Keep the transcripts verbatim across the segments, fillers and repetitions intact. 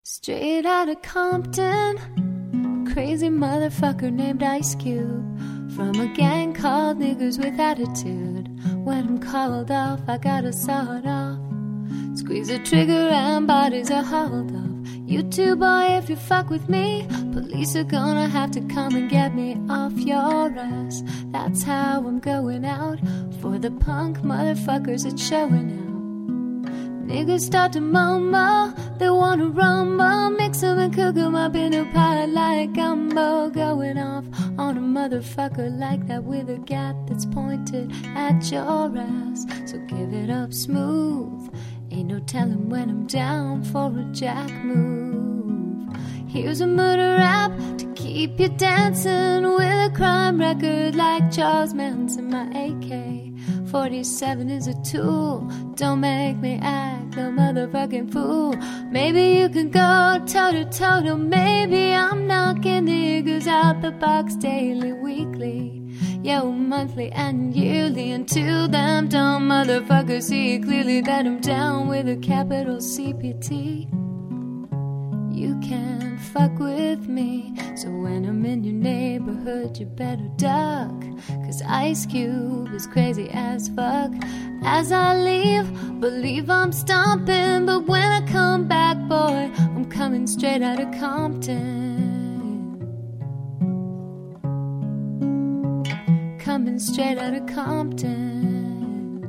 Straight out of Compton, crazy motherfucker named Ice Cube, from a gang called Niggers with Attitude. When I'm called off, I gotta saw it off. Squeeze the trigger and bodies are hauled off. You too, boy, if you fuck with me, police are gonna have to come and get me off your ass. That's how I'm going out. For the punk motherfuckers, it's showing out. Niggas start to mumble, they wanna rumble, mix 'em and cook 'em up in a pot like gumbo. Going off on a motherfucker like that with a gat that's pointed at your ass. So give it up smooth, ain't no telling when I'm down for a jack move. Here's a murder rap to keep you dancing, with a crime record like Charles Manson. My A K forty-seven is a tool, don't make me act no motherfucking fool. Maybe you can go toe-to-toe, or maybe I'm knocking niggas out the box daily, weekly, yo, monthly and yearly. Until them dumb motherfuckers see clearly that I'm down with a capital C P T. You can't fuck with me, so when I'm in your neighborhood you better duck, cause Ice Cube is crazy as fuck. As I leave, believe I'm stomping, but when I come back, boy, I'm coming straight out of Compton. Coming straight out of Compton.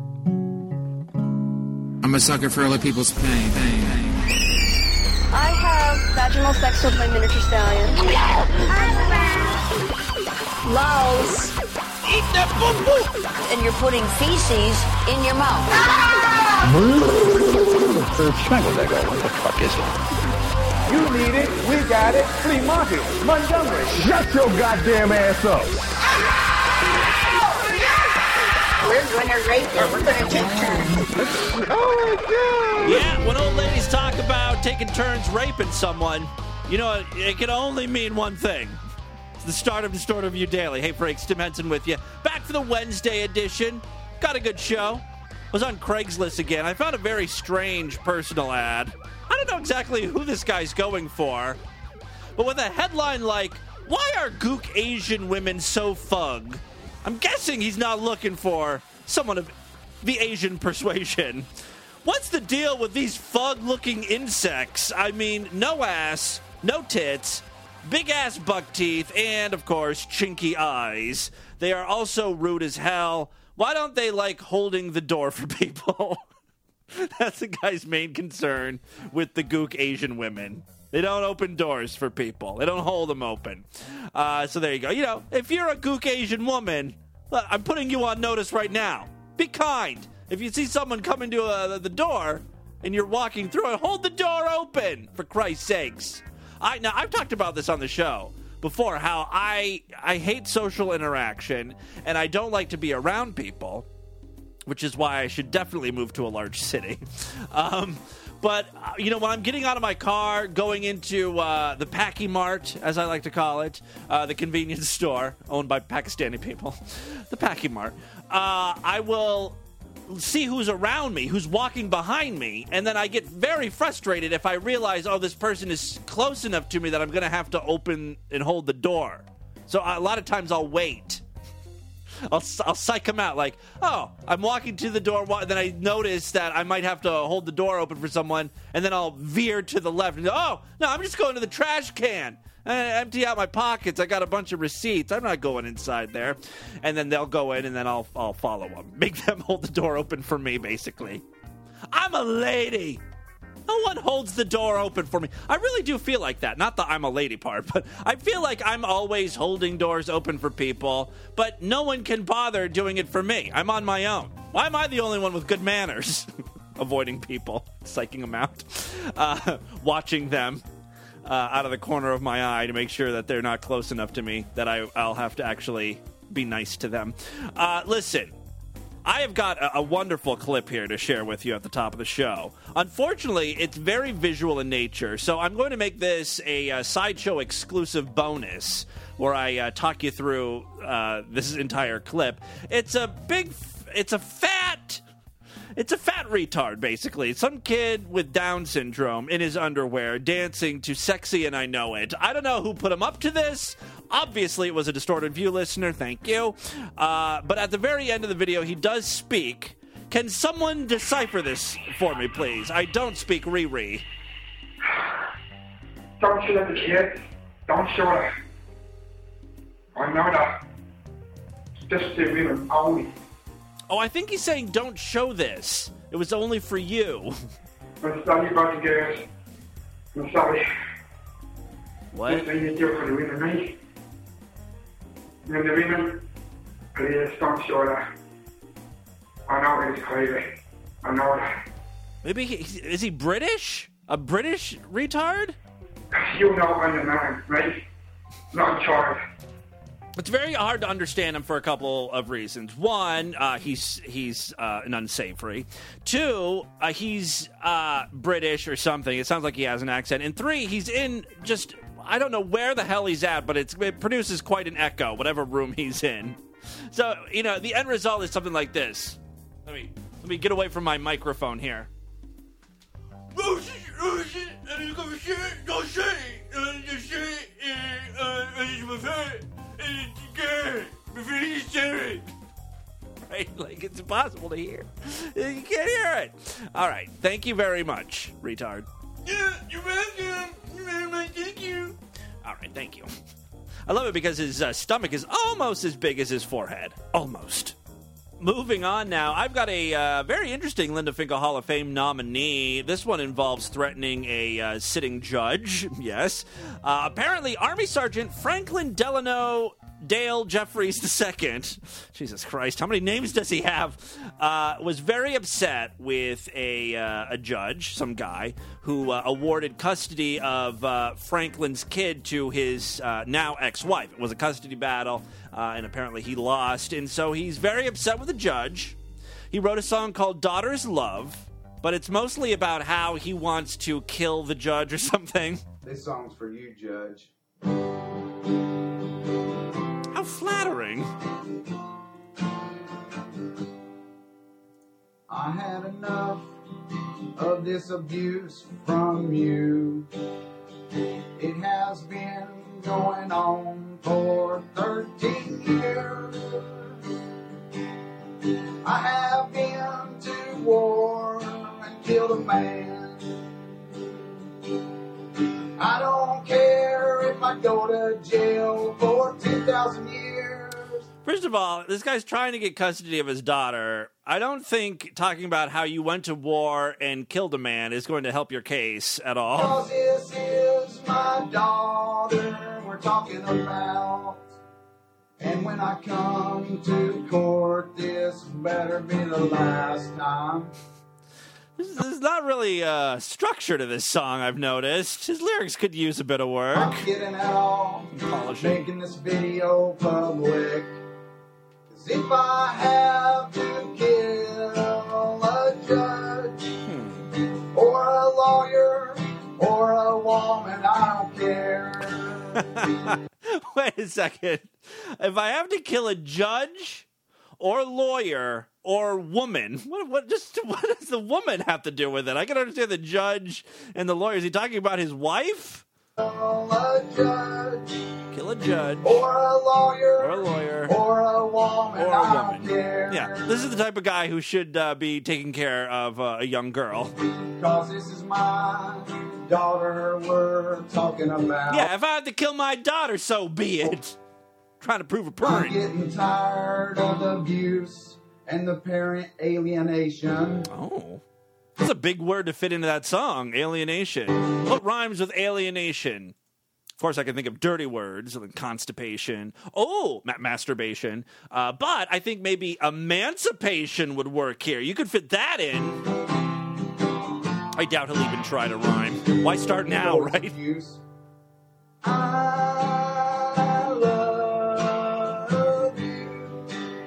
I'm a sucker for other people's pain, pain, pain. I have vaginal sex with my miniature stallion. Lows. Eat that boo-boo! And you're putting feces in your mouth. What the fuck is it? You need it, we got it. Flea Market, Montgomery. Shut your goddamn ass up. We're gonna rape her. We're gonna take turns. Oh my God! Yeah, when old ladies talk about taking turns raping someone, you know, it can only mean one thing. It's the start of Distorted View Daily. Hey, Frank, Tim Henson with you. Back for the Wednesday edition. Got a good show. Was on Craigslist again. I found a very strange personal ad. I don't know exactly who this guy's going for, but with a headline like, "Why are gook Asian women so fug?" I'm guessing he's not looking for someone of the Asian persuasion. What's the deal with these fug-looking insects? I mean, no ass, no tits, big-ass buck teeth, and, of course, chinky eyes. They are also rude as hell. Why don't they like holding the door for people? That's the guy's main concern with the gook Asian women. They don't open doors for people. They don't hold them open. Uh, so there you go. You know, if you're a gook Asian woman, I'm putting you on notice right now. Be kind. If you see someone coming to uh, the door and you're walking through it, hold the door open, for Christ's sakes. I Now, I've talked about this on the show before, how I I hate social interaction and I don't like to be around people, which is why I should definitely move to a large city. Um... But, uh, you know, when I'm getting out of my car, going into uh, the Packy Mart, as I like to call it, uh, the convenience store owned by Pakistani people, the Packy Mart, uh, I will see who's around me, who's walking behind me, and then I get very frustrated if I realize, oh, this person is close enough to me that I'm going to have to open and hold the door. So a lot of times I'll wait. I'll, I'll psych them out, like, oh, I'm walking to the door, then I notice that I might have to hold the door open for someone, and then I'll veer to the left and go, oh, no, I'm just going to the trash can. I empty out my pockets. I got a bunch of receipts. I'm not going inside there. And then they'll go in, and then I'll, I'll follow them. Make them hold the door open for me, basically. I'm a lady. No one holds the door open for me. I really do feel like that. Not the I'm a lady part, but I feel like I'm always holding doors open for people, but no one can bother doing it for me. I'm on my own. Why am I the only one with good manners? Avoiding people, psyching them out, uh, watching them uh, out of the corner of my eye to make sure that they're not close enough to me, that I, I'll have to actually be nice to them. Uh, listen. I have got a, a wonderful clip here to share with you at the top of the show. Unfortunately, it's very visual in nature, so I'm going to make this a, a Sideshow exclusive bonus where I uh, talk you through uh, this entire clip. It's a big, it's a fat, It's a fat retard, basically. Some kid with Down syndrome in his underwear dancing to Sexy and I Know It. I don't know who put him up to this. Obviously, it was a Distorted View listener. Thank you. Uh, but at the very end of the video, he does speak. Can someone decipher this for me, please? I don't speak Riri. Don't show the kids. Don't show it. I know that. Just the women only. Oh, I think he's saying don't show this. It was only for you. I'm sorry about the girls. I'm sorry. What? Just thing you do for the women, right? And the women, please don't show that. I know it's crazy. I know that. Maybe he, is he British? A British retard? You know I'm the man, right? Not a child. It's very hard to understand him for a couple of reasons. One, uh, he's he's uh, an unsavory. Two, uh, he's uh, British or something. It sounds like he has an accent. And three, he's in just, I don't know where the hell he's at, but it's, it produces quite an echo, whatever room he's in. So, you know, the end result is something like this. Let me, let me get away from my microphone here. Right? Like, it's impossible to hear. You can't hear it. All right. Thank you very much, retard. Yeah, you're welcome. You're very much. Thank you. All right. Thank you. I love it because his uh, stomach is almost as big as his forehead. Almost. Moving on now, I've got a uh, very interesting Linda Finkel Hall of Fame nominee. This one involves threatening a uh, sitting judge, yes. Uh, apparently, Army Sergeant Franklin Delano Dale Jeffries the Second, Jesus Christ, how many names does he have, uh, was very upset with a, uh, a judge, some guy, who uh, awarded custody of uh, Franklin's kid to his uh, now ex-wife. It was a custody battle. Uh, and apparently he lost, and so he's very upset with the judge. He wrote a song called Daughter's Love, but it's mostly about how he wants to kill the judge or something. This song's for you, Judge. How flattering. I had enough of this abuse from you. It has been going on for thirteen years. I have been to war and killed a man. I don't care if I go to jail for two thousand years. First of all, this guy's trying to get custody of his daughter. I don't think talking about how you went to war and killed a man is going to help your case at all. Because this is my daughter we're talking about. And when I come to court, this better be the last time. There's not really uh, structure to this song, I've noticed. His lyrics could use a bit of work. I'm getting at all, making this video public. 'Cause if I have to kill a judge, hmm. or a lawyer, or a woman, I don't care. Wait a second. If I have to kill a judge, or lawyer, or woman, what, what, just, what does the woman have to do with it? I can understand the judge and the lawyer. Is he talking about his wife? Kill a judge. Kill a judge. Or a lawyer. Or a lawyer. Or a woman. Or a I woman. don't care. Yeah, this is the type of guy who should uh, be taking care of uh, a young girl. Because this is my daughter we're talking about. Yeah, if I had to kill my daughter, so be it. Trying to prove a point. I'm getting tired of the abuse and the parent alienation. Oh. That's a big word to fit into that song, alienation. What rhymes with alienation? Of course, I can think of dirty words, like constipation. Oh, ma- masturbation. Uh, but I think maybe emancipation would work here. You could fit that in. I doubt he'll even try to rhyme. Why start now, right? I love you.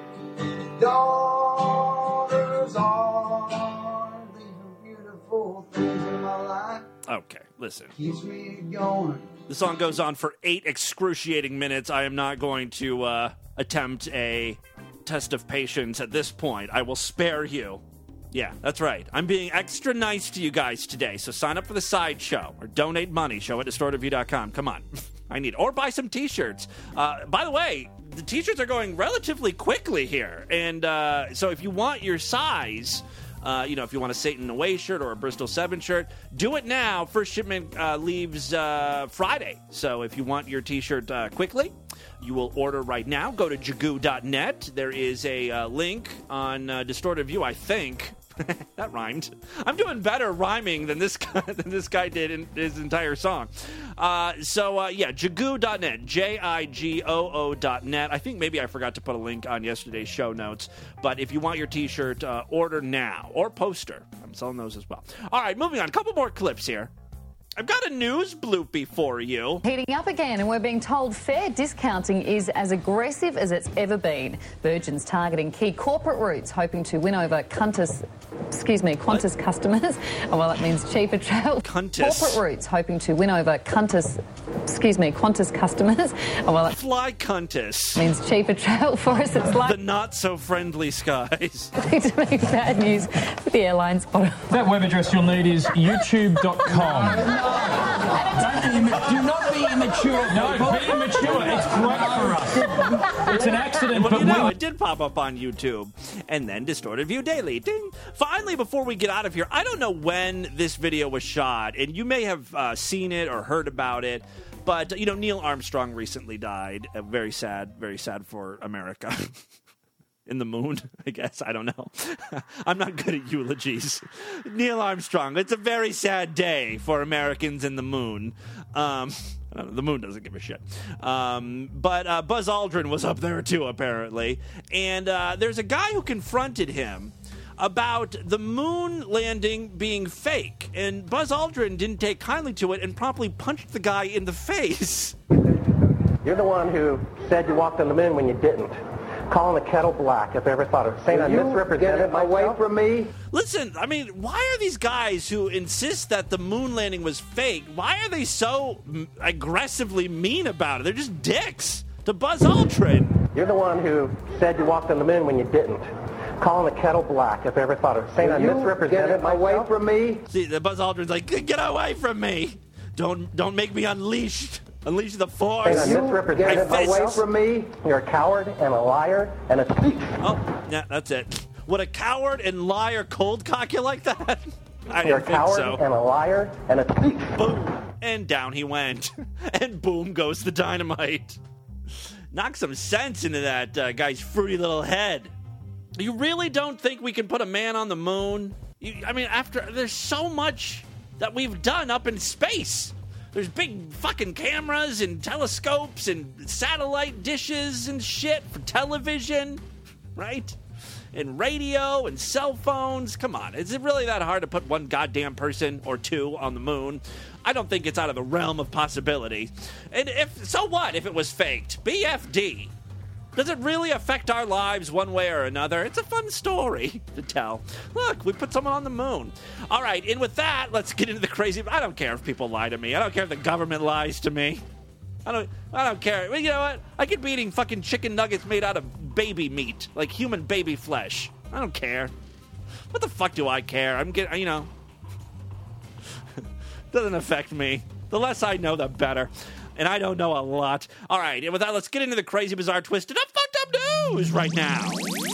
Daughters are the beautiful things in my life. Okay, listen. Keeps me going. The song goes on for eight excruciating minutes. I am not going to uh, attempt a test of patience at this point. I will spare you. Yeah, that's right. I'm being extra nice to you guys today, so sign up for the sideshow or donate money. Show at distort review dot com. Come on. I need or buy some T-shirts. Uh, by the way, the T-shirts are going relatively quickly here, and uh, so if you want your size, uh, you know, if you want a Satan Away shirt or a Bristol seven shirt, do it now. First shipment uh, leaves uh, Friday, so if you want your T-shirt uh, quickly, you will order right now. Go to jagoo dot net. There is a uh, link on uh, Distorted View, I think. That rhymed. I'm doing better rhyming than this guy, than this guy did in his entire song. Uh, so, uh, yeah, jagoo dot net, J I G O O dot net. I think maybe I forgot to put a link on yesterday's show notes. But if you want your T-shirt, uh, order now. Or poster. I'm selling those as well. All right, moving on. A couple more clips here. I've got a news bloopy for you. Heating up again, and we're being told fare discounting is as aggressive as it's ever been. Virgin's targeting key corporate routes, hoping to win over Qantas, excuse me, Qantas what? customers. Oh, well, that means cheaper travel. Qantas. Corporate routes, hoping to win over Qantas, excuse me, Qantas customers. Oh, well, that Fly Qantas. means cheaper travel for us. It's like the not-so-friendly skies. to be bad news for the airlines. That web address you'll need is youtube dot com. Do not be immature. No, be immature. It's great for us. It's an accident, well, but you know, we... it did pop up on YouTube. And then Distorted View Daily. Ding. Finally, before we get out of here, I don't know when this video was shot, and you may have uh, seen it or heard about it, but, you know, Neil Armstrong recently died. Uh, very sad, very sad for America. In the moon, I guess. I don't know. I'm not good at eulogies. Neil Armstrong. It's a very sad day for Americans in the moon. Um, I don't know, the moon doesn't give a shit. Um, but uh, Buzz Aldrin was up there too, apparently. And uh, there's a guy who confronted him about the moon landing being fake. And Buzz Aldrin didn't take kindly to it and promptly punched the guy in the face. You're the one who said you walked on the moon when you didn't. Calling the kettle black, if I ever thought of saying I misrepresented myself. Away from me. Listen, I mean, why are these guys who insist that the moon landing was fake, why are they so m- aggressively mean about it? They're just dicks to Buzz Aldrin. You're the one who said you walked on the moon when you didn't. Calling the kettle black, if I ever thought of saying I misrepresented myself. Away from me. See, the Buzz Aldrin's like, get away from me. Don't don't make me unleashed. Unleash the force. I misrepresented away from me. You're a coward and a liar and a thief. Oh, yeah, that's it. Would a coward and liar cold cock you like that? I You're didn't a coward think so. and a liar and a thief. Boom. And down he went. And boom goes the dynamite. Knock some sense into that uh, guy's fruity little head. You really don't think we can put a man on the moon? You, I mean, after there's so much that we've done up in space. There's big fucking cameras and telescopes and satellite dishes and shit for television, right? And radio and cell phones. Come on, is it really that hard to put one goddamn person or two on the moon? I don't think it's out of the realm of possibility. And if so what if it was faked? B F D. Does it really affect our lives one way or another? It's a fun story to tell. Look, we put someone on the moon. All right, and with that, let's get into the crazy... I don't care if people lie to me. I don't care if the government lies to me. I don't I don't care. Well, you know what? I could be eating fucking chicken nuggets made out of baby meat, like human baby flesh. I don't care. What the fuck do I care? I'm getting, you know... Doesn't affect me. The less I know, the better. And I don't know a lot. All right, and with that, let's get into the crazy, bizarre, twisted up, fucked up news right now.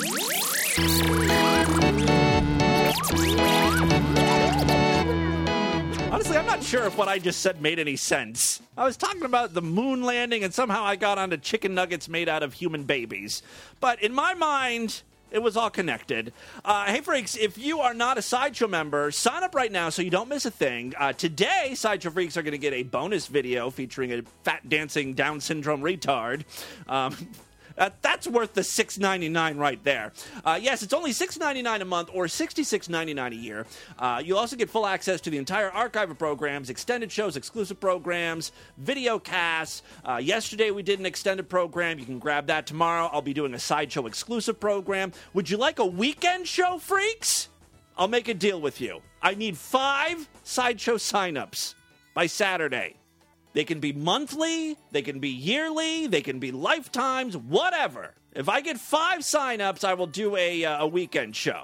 Honestly, I'm not sure if what I just said made any sense. I was talking about the moon landing, and somehow I got onto chicken nuggets made out of human babies. But in my mind... it was all connected. Uh, hey, freaks, if you are not a Sideshow member, sign up right now so you don't miss a thing. Uh, today, Sideshow freaks are going to get a bonus video featuring a fat dancing Down syndrome retard. Um, uh, that's worth the six ninety-nine right there. Uh, yes, it's only six ninety-nine a month or sixty-six ninety-nine a year. Uh, you'll also get full access to the entire archive of programs, extended shows, exclusive programs, video casts. Uh, yesterday we did an extended program. You can grab that tomorrow. I'll be doing a Sideshow exclusive program. Would you like a weekend show, freaks? I'll make a deal with you. I need five Sideshow signups by Saturday. They can be monthly, they can be yearly, they can be lifetimes, whatever. If I get five signups, I will do a, uh, a weekend show.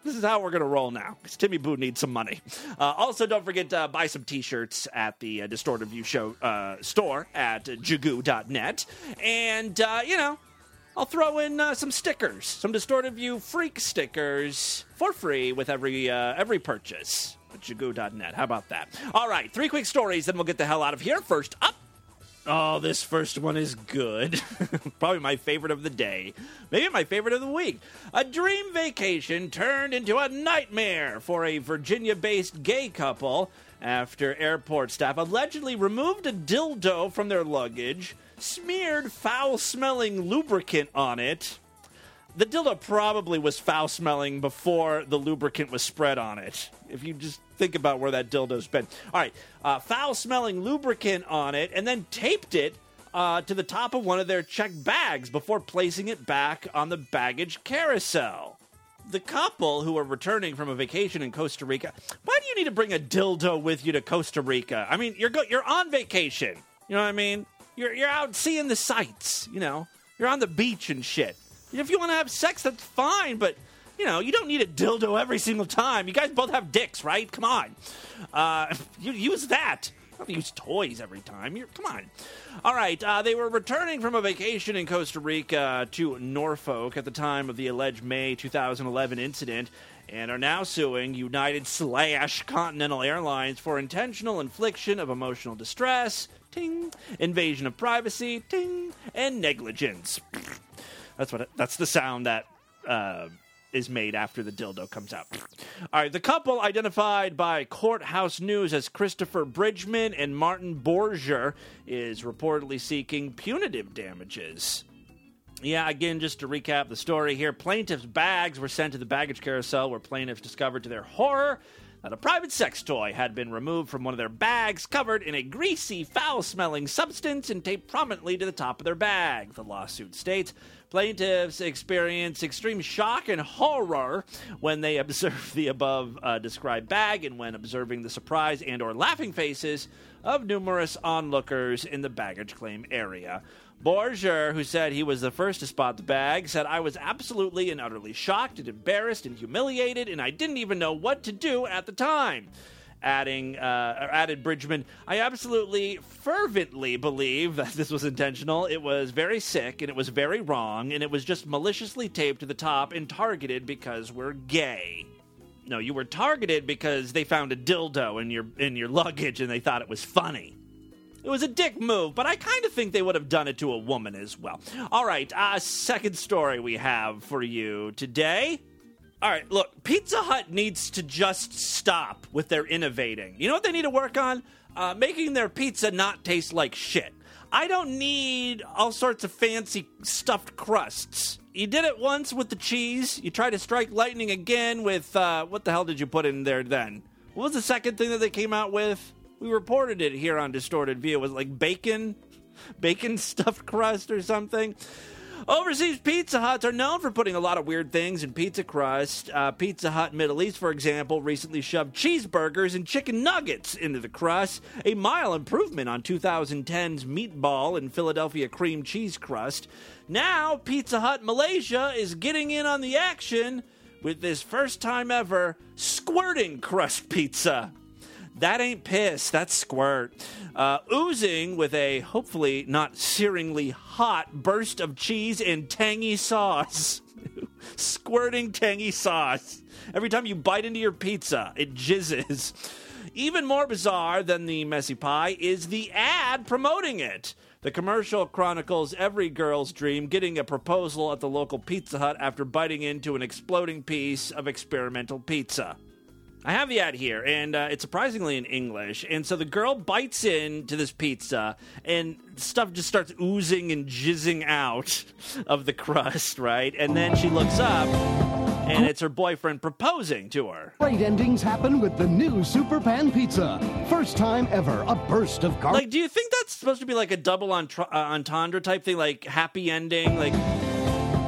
This is how we're going to roll now, because Timmy Boo needs some money. Uh, also, don't forget to buy some T-shirts at the uh, Distorted View Show uh, store at uh, jagoo dot net. And, uh, you know, I'll throw in uh, some stickers, some Distorted View Freak stickers for free with every uh, every purchase at jagoo dot net. How about that? All right, three quick stories, then we'll get the hell out of here. First up. Oh, this first one is good. Probably my favorite of the day. Maybe my favorite of the week. A dream vacation turned into a nightmare for a Virginia-based gay couple after airport staff allegedly removed a dildo from their luggage, smeared foul-smelling lubricant on it. The dildo probably was foul-smelling before the lubricant was spread on it. If you just think about where that dildo's been. All right, uh, foul-smelling lubricant on it, and then taped it uh, to the top of one of their checked bags before placing it back on the baggage carousel. The couple, who were returning from a vacation in Costa Rica... Why do you need to bring a dildo with you to Costa Rica? I mean, you're go- you're on vacation. You know what I mean? You're you're out seeing the sights, you know? You're on the beach and shit. If you want to have sex, that's fine, but, you know, you don't need a dildo every single time. You guys both have dicks, right? Come on. Uh, you use that. You don't have to use toys every time. You're, come on. All right, uh, they were returning from a vacation in Costa Rica to Norfolk at the time of the alleged May two thousand eleven incident and are now suing United slash Continental Airlines for intentional infliction of emotional distress, ting, invasion of privacy, ting, and negligence. That's what. It, that's the sound that uh, is made after the dildo comes out. All right, the couple, identified by Courthouse News as Christopher Bridgman and Martin Borger, is reportedly seeking punitive damages. Yeah, again, just to recap the story here, plaintiffs' bags were sent to the baggage carousel, where plaintiffs discovered to their horror that a private sex toy had been removed from one of their bags, covered in a greasy, foul-smelling substance and taped prominently to the top of their bag. The lawsuit states plaintiffs experienced extreme shock and horror when they observed the above-described uh, bag and when observing the surprise and or laughing faces of numerous onlookers in the baggage claim area. Borger, who said he was the first to spot the bag, said, "I was absolutely and utterly shocked and embarrassed and humiliated, and I didn't even know what to do at the time." Adding, uh, added Bridgman, "I absolutely fervently believe that this was intentional. It was very sick, and it was very wrong, and it was just maliciously taped to the top and targeted because we're gay." No, you were targeted because they found a dildo in your in your luggage and they thought it was funny. It was a dick move, but I kind of think they would have done it to a woman as well. All right, uh, second story we have for you today. All right, look, Pizza Hut needs to just stop with their innovating. You know what they need to work on? Uh, making their pizza not taste like shit. I don't need all sorts of fancy stuffed crusts. You did it once with the cheese. You tried to strike lightning again with, uh, what the hell did you put in there then? What was the second thing that they came out with? We reported it here on Distorted View. Was it like bacon? Bacon stuffed crust or something? Overseas Pizza Huts are known for putting a lot of weird things in pizza crust. Uh, Pizza Hut Middle East, for example, recently shoved cheeseburgers and chicken nuggets into the crust, a mild improvement on twenty ten's meatball and Philadelphia cream cheese crust. Now, Pizza Hut Malaysia is getting in on the action with this first time ever squirting crust pizza. That ain't piss, that's squirt. Uh, oozing with a hopefully not searingly hot burst of cheese and tangy sauce. Squirting tangy sauce. Every time you bite into your pizza, it jizzes. Even more bizarre than the messy pie is the ad promoting it. The commercial chronicles every girl's dream getting a proposal at the local Pizza Hut after biting into an exploding piece of experimental pizza. I have the ad here, and uh, it's surprisingly in English. And so the girl bites into this pizza, and stuff just starts oozing and jizzing out of the crust, right? And then she looks up, and it's her boyfriend proposing to her. Great endings happen with the new Super Pan Pizza. First time ever, a burst of car- Like, do you think that's supposed to be like a double entr- uh, entendre type thing, like happy ending, like...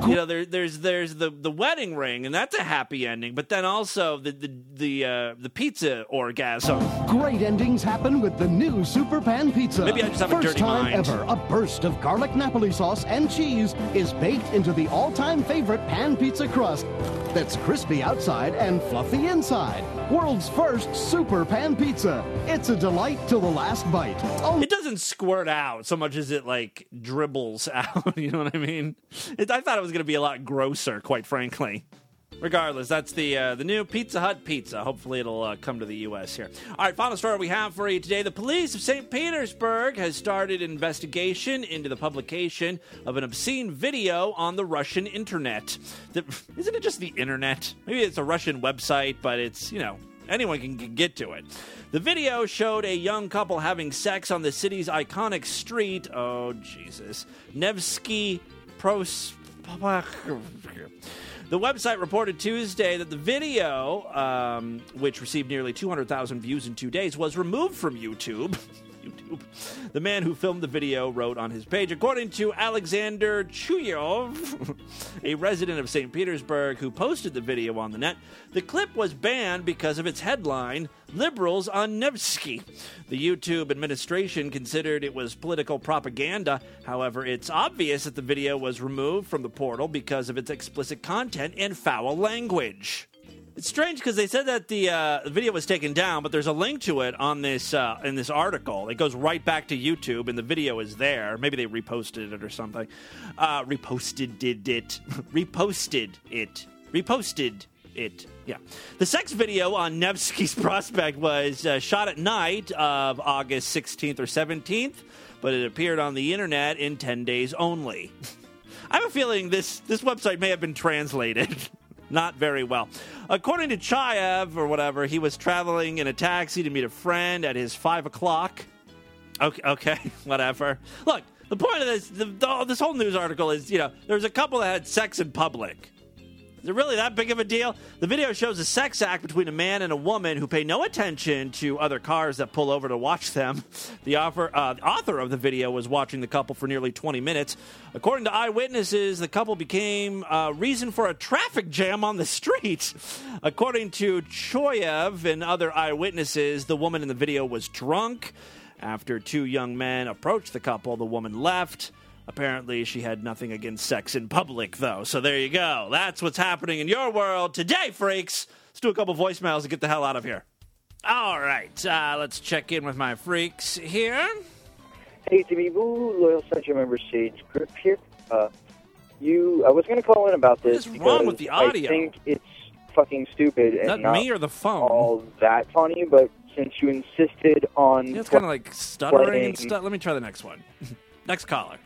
You know, there, there's there's the, the wedding ring, and that's a happy ending. But then also the the the, uh, the pizza orgasm. Great endings happen with the new Super Pan Pizza. Maybe I just have a First dirty time mind. ever, a burst of garlic Napoli sauce and cheese is baked into the all-time favorite pan pizza crust that's crispy outside and fluffy inside. World's first Super Pan Pizza. It's a delight till the last bite. Oh. It doesn't squirt out so much as it, like, dribbles out. You know what I mean? It, I thought it was going to be a lot grosser, quite frankly. Regardless, that's the uh, the new Pizza Hut pizza. Hopefully it'll uh, come to the U S here. All right, final story we have for you today. The police of Saint Petersburg has started an investigation into the publication of an obscene video on the Russian internet. The, isn't it just the internet? Maybe it's a Russian website, but it's, you know, anyone can get to it. The video showed a young couple having sex on the city's iconic street. Oh, Jesus. Nevsky Pros... The website reported Tuesday that the video, um, which received nearly two hundred thousand views in two days, was removed from YouTube. YouTube. The man who filmed the video wrote on his page, according to Alexander Chuyov, a resident of Saint Petersburg who posted the video on the net, the clip was banned because of its headline, Liberals on Nevsky. The YouTube administration considered it was political propaganda. However, it's obvious that the video was removed from the portal because of its explicit content and foul language. It's strange because they said that the, uh, the video was taken down, but there's a link to it on this uh, in this article. It goes right back to YouTube, and the video is there. Maybe they reposted it or something. Uh, reposted did it. reposted it. Reposted it. Yeah. The sex video on Nevsky's Prospect was uh, shot at night of August sixteenth or seventeenth, but it appeared on the internet in ten days only. I have a feeling this, this website may have been translated. Not very well. According to Chayev, or whatever, he was traveling in a taxi to meet a friend at his five o'clock. Okay, okay, whatever. Look, the point of this, the, the, this whole news article is, you know, there's a couple that had sex in public. Is it really that big of a deal? The video shows a sex act between a man and a woman who pay no attention to other cars that pull over to watch them. The author, uh, the author of the video was watching the couple for nearly twenty minutes. According to eyewitnesses, the couple became a reason for a traffic jam on the street. According to Choyev and other eyewitnesses, the woman in the video was drunk. After two young men approached the couple, the woman left. Apparently, she had nothing against sex in public, though. So there you go. That's what's happening in your world today, freaks. Let's do a couple voicemails and get the hell out of here. All right, uh, let's check in with my freaks here. Hey, Timmy Boo, Loyal Central member Sage Grip here. Uh, you, I was going to call in about this What is wrong with the audio? I think it's fucking stupid Is and that not me or the phone? all that funny, but since you insisted on... Yeah, it's kind of like stuttering playing... and stuff. Let me try the next one. Next caller.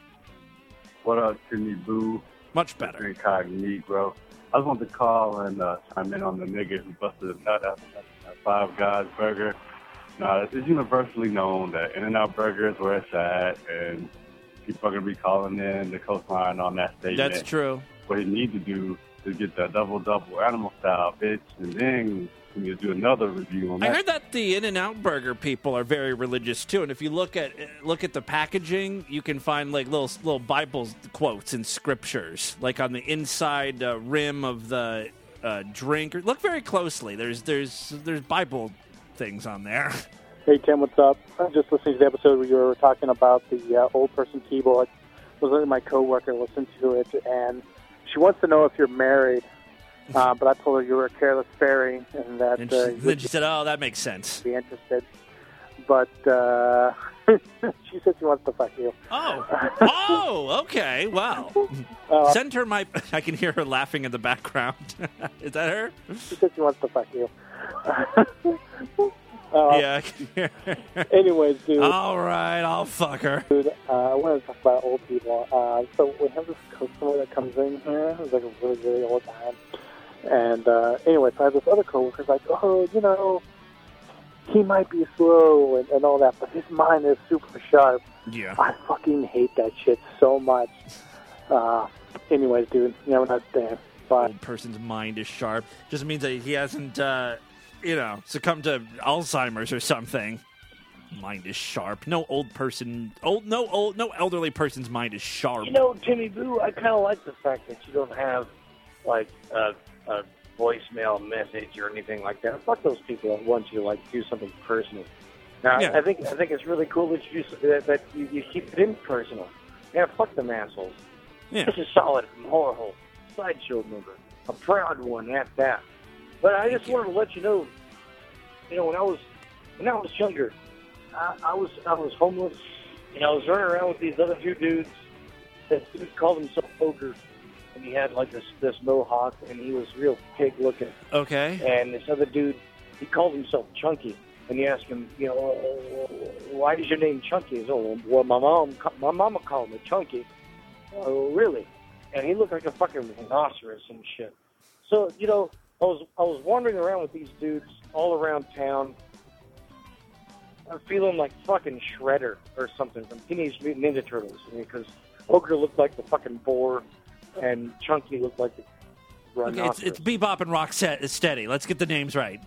What up, Timmy Boo? Much better. Incognito. I just wanted to call and uh, chime in on the nigga who busted a nut out at Five Guys Burger. Now, it's universally known that In-N-Out Burger is where it's at, and people are going to be calling in the coastline on that statement. That's true. What you need to do is get the double-double animal style, bitch, and then you need to do another review on I that. heard that the In-N-Out Burger people are very religious too, and if you look at look at the packaging, you can find like little little Bible quotes and scriptures, like on the inside uh, rim of the uh, drink. Look very closely. There's there's there's Bible things on there. Hey Tim, what's up? I'm just listening to the episode where you were talking about the uh, old person keyboard. I was letting my coworker listen to it, and she wants to know if you're married. Uh, but I told her you were a careless fairy, and that And uh, she, then she said, "Oh, that makes sense." Be interested, but uh, she said she wants to fuck you. Oh, oh, okay. Wow. Uh, Send her my. I can hear her laughing in the background. Is that her? She said she wants to fuck you. Uh, yeah, I can hear her. Anyways, dude. All right, I'll fuck her. Dude, uh, I want to talk about old people. Uh, so we have this customer that comes in here. He's like a really, really old guy. And uh, anyway, so I have this other coworker's like, oh, you know, he might be slow and, and all that, but his mind is super sharp. Yeah. I fucking hate that shit so much. Uh, anyways, dude, you know, not damn. Bye. Old person's mind is sharp. Just means that he hasn't, uh, you know, succumbed to Alzheimer's or something. mind is sharp. No old person, old, no old, no elderly person's mind is sharp. You know, Timmy Boo, I kind of like the fact that you don't have, like, a, a voicemail message or anything like that. Fuck those people that want you to, like, do something personal. Now, Yeah. I think I think it's really cool that you that, that you, you keep it impersonal. Yeah, fuck them assholes. Yeah. This is solid from Horrorhole, sideshow member, a proud one at that. But I just wanted to let you know, you know, when I was when I was younger, I, I was I was homeless, and I was running around with these other two dudes. That dude called himself Ogre, and he had like this this mohawk, and he was real pig looking. Okay. And this other dude, he called himself Chunky. And you ask him, you know, uh, why is your name Chunky? He said, oh, well, my mom, my mama called me Chunky. Oh, really? And he looked like a fucking rhinoceros and shit. So, you know, I was I was wandering around with these dudes all around town. I'm feeling like fucking Shredder or something from Teenage Mutant Ninja Turtles, because Ogre looked like the fucking boar, and Chunky looked like the rhinoceros. Okay, it's, it's Bebop and Rocksteady. Let's get the names right.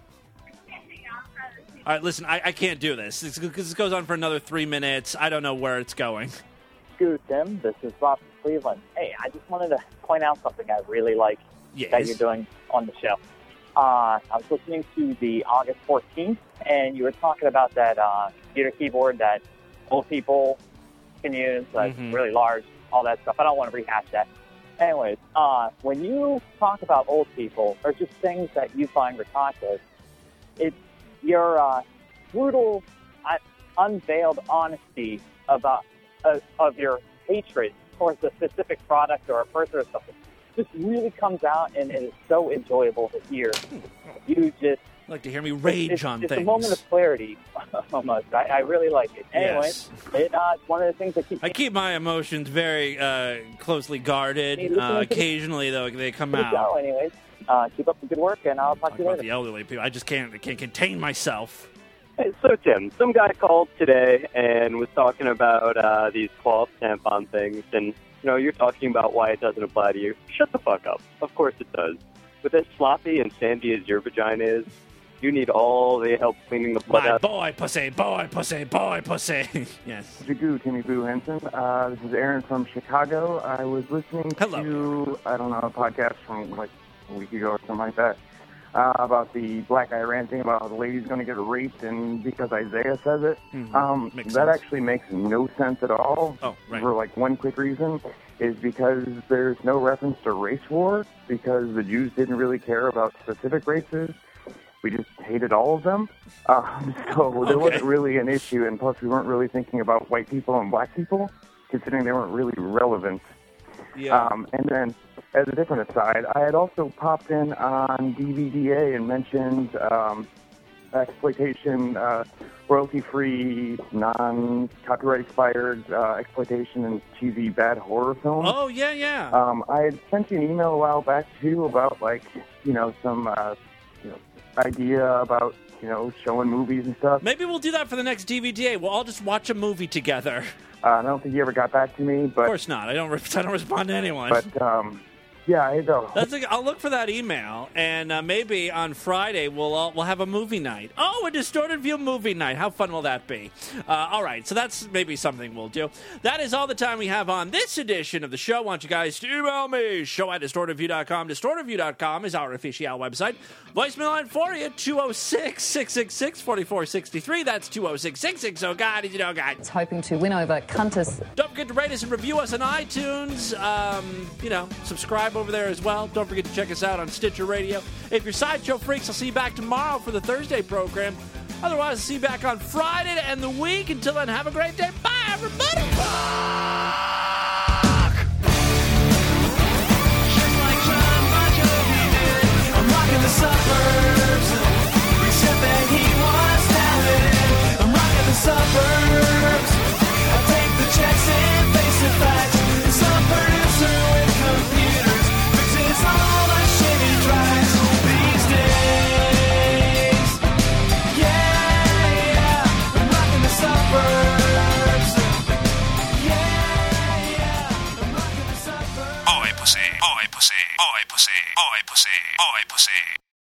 All right, listen, I, I can't do this because this goes on for another three minutes. I don't know where it's going. Scoo, Tim, this is Bob from Cleveland. Hey, I just wanted to point out something I really like Yes. that you're doing on the show. Uh, I was listening to the August fourteenth, and you were talking about that uh, computer keyboard that old people can use, that's Mhm. really large, all that stuff. I don't want to rehash that. Anyways, uh, when you talk about old people, or just things that you find ridiculous, it's your uh, brutal, uh, unveiled honesty about uh, of your hatred towards a specific product or a person or something just really comes out, and it is so enjoyable to hear. You just I'd like to hear me rage it's, on it's things. a moment of clarity, almost. I, I really like it. Anyways, it, uh, it's one of the things that keeps I keep my emotions very uh, closely guarded. Hey, listen Uh, to the- occasionally, though, they come me out. go. Anyways, uh, keep up the good work, and I'll talk Talk to you about later. the elderly people. I just can't. I can't contain myself. Hey, so, Tim, some guy called today and was talking about uh, these cloth tampon things, and, you know, you're talking about why it doesn't apply to you. Shut the fuck up. Of course it does. With as sloppy and sandy as your vagina is, you need all the help cleaning the blood My out. boy pussy, boy pussy, boy pussy. Yes. Jagoo, Timmy Boo Henson. Uh, this is Aaron from Chicago. I was listening to, I don't know, a podcast from like a week ago or something like that uh, about the black guy ranting about how the lady's going to get raped and because Isaiah says it. Mhm. Um, that Makes sense. actually makes no sense at all. Oh, right. For like one quick reason is because there's no reference to race war because the Jews didn't really care about specific races. We just hated all of them. Um, so there Okay. wasn't really an issue, and plus we weren't really thinking about white people and black people, considering they weren't really relevant. Yeah. Um, and then, as a different aside, I had also popped in on D V D A and mentioned um, exploitation, uh, royalty-free, non-copyright expired uh, exploitation and cheesy bad horror films. Oh yeah, yeah. Um, I had sent you an email a while back too about like you know some uh, you know idea about you know showing movies and stuff. Maybe we'll do that for the next D V D A. We'll all just watch a movie together. Uh, I don't think you ever got back to me, but Of course not. I don't. Re- I don't respond to anyone. but um, yeah, I know. That's like, I'll look for that email, and uh, maybe on Friday we'll all, we'll have a movie night. Oh, a Distorted View movie night. How fun will that be? Uh, all right, so that's maybe something we'll do. That is all the time we have on this edition of the show. I want you guys to email me, show at distorted view dot com. distorted view dot com is our official website. Voicemail line for you, two oh six, six six six, four four six three. That's two oh six, six six oh, God, did you know, God. It's hoping to win over Qantas. Don't forget to rate us and review us on iTunes. Um, you know, subscribe over there as well. Don't forget to check us out on Stitcher Radio. If you're Sideshow Freaks, I'll see you back tomorrow for the Thursday program. Otherwise, I'll see you back on Friday to end the week. Until then, have a great day. Bye, everybody. I'm rocking the suburbs, except that he was talented. I'm rocking the suburbs. I take the checks and face the facts. Some producer with computers fixes all the shit he tries these days. Yeah, yeah, I'm rocking the suburbs. Yeah, yeah, I'm rocking the suburbs. Oi, pussy. Oi, pussy. Oi, pussy. Oi, pussy. Oi, pussy.